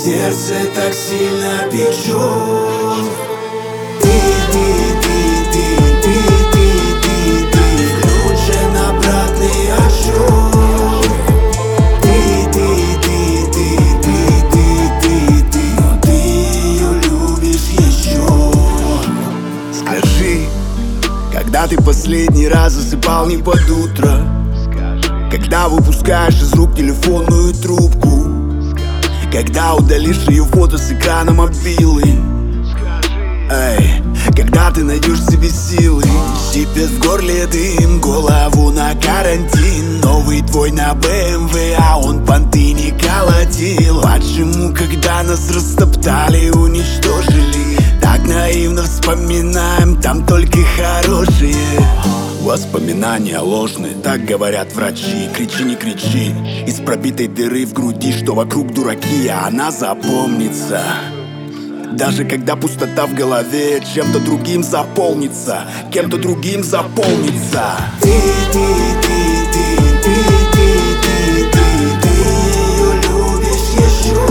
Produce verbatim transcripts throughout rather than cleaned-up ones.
сердце так сильно печет. Ты, ты, ты, ты, ты, ты, ты, ты, включен обратный отсчет. Ты, ты, ты, ты, ты, ты, ты, ты, но ты ее любишь еще. Скажи, когда ты последний раз засыпал не под утро? Когда выпускаешь из рук телефонную трубку? Когда удалишь ее фото с экрана мобилы? Эй, когда ты найдешь в себе силы? Сипет в горле дым, голову на карантин. Новый твой на бэ эм вэ, а он понты не колотил. Почему, когда нас растоптали, уничтожили, так наивно вспоминаем, там только хорошие воспоминания ложные, так говорят врачи. Кричи, не кричи из пробитой дыры в груди, что вокруг дураки, а она запомнится. Даже когда пустота в голове чем-то другим заполнится, кем-то другим заполнится. Ты, ты, ты, ты, ты, ты, ты, ты, ты ее любишь еще.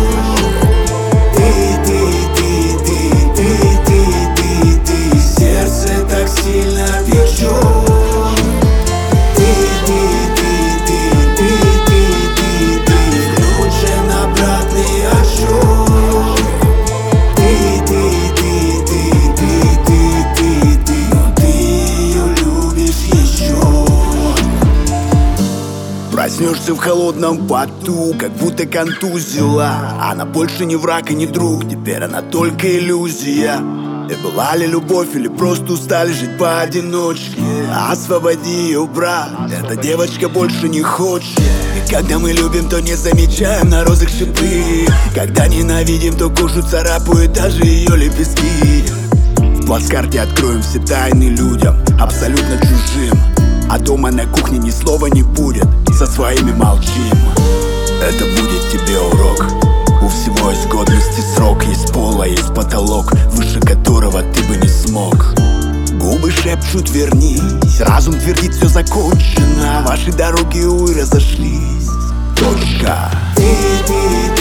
Ты, ты, ты, ты, ты, ты, ты, ты, сердце так сильно печет. Ты, ты, ты, ты, ты, ты, ты, ты, включен обратный отсчет. Ты, ты, ты, ты, ты, ты, ты, ты, но ты ее любишь еще. Проснешься в холодном поту, как будто контузила. Она больше не враг и не друг, теперь она только иллюзия. И была ли любовь или просто устали жить поодиночке? Освободи ее, брат, эта девочка больше не хочет. И когда мы любим, то не замечаем на розах шипы. Когда ненавидим, то кожу царапают даже ее лепестки. В плацкарте откроем все тайны людям, абсолютно чужим. А дома на кухне ни слова не будет, со своими молчим. Это будет тебе урок. У всего есть годности срок, есть пол, а есть потолок, выше которого ты бы не смог. Губы шепчут вернись, разум твердит все закончено. Ваши дороги, увы, разошлись. Точка. Ты, ты,